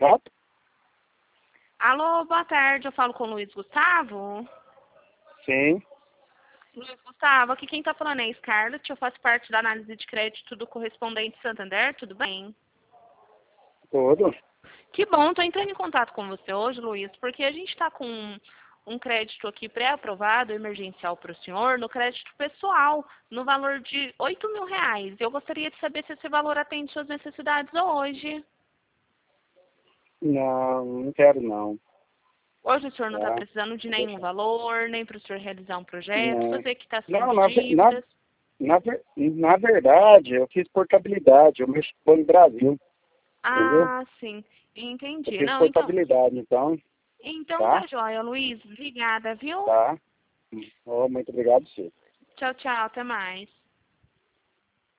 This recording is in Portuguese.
Tá? Alô, boa tarde, eu falo com o Luiz Gustavo. Sim. Luiz Gustavo, aqui quem tá falando é a Scarlett, eu faço parte da análise de crédito do Correspondente Santander, tudo bem? Tudo. Que bom, tô entrando em contato com você hoje, Luiz, porque a gente tá com um crédito aqui pré-aprovado, emergencial para o senhor, no crédito pessoal, no valor de R$ 8.000. Eu gostaria de saber se esse valor atende suas necessidades hoje. Não, não quero não. Hoje o senhor não está Tá? precisando de nenhum valor, nem para o senhor realizar um projeto, Não. fazer quitação Não, de dívidas. na verdade, eu fiz portabilidade, eu mexo com o Banco do Brasil, entendeu? Ah, sim. Eu Entendi. fiz Não, então. portabilidade, então, Então tá? tá joia, Luiz. Obrigada, viu? Tá. Oh, muito obrigado, sim. Tchau, tchau. Até mais.